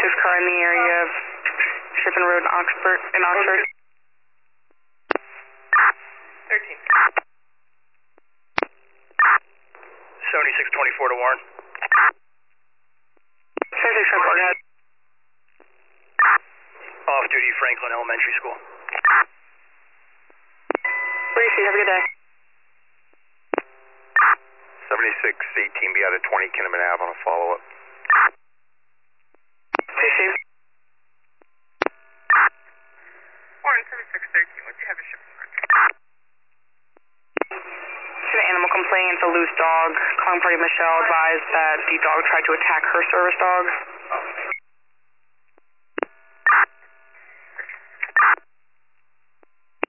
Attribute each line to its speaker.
Speaker 1: car in the area of Shippen Road in Oxford.
Speaker 2: 13. 7624 to Warren.
Speaker 1: 7624, go ahead.
Speaker 2: Off-duty Franklin Elementary School.
Speaker 1: Gracie, have a good day.
Speaker 3: 7618, be out at 20 Kinnaman Ave on a follow-up.
Speaker 1: Hey, Steve.
Speaker 2: Warren, 7613, what do you have a shipping for?
Speaker 1: It's an animal complaint. It's a loose dog. Calling party Michelle advised that the dog tried to attack her service dog.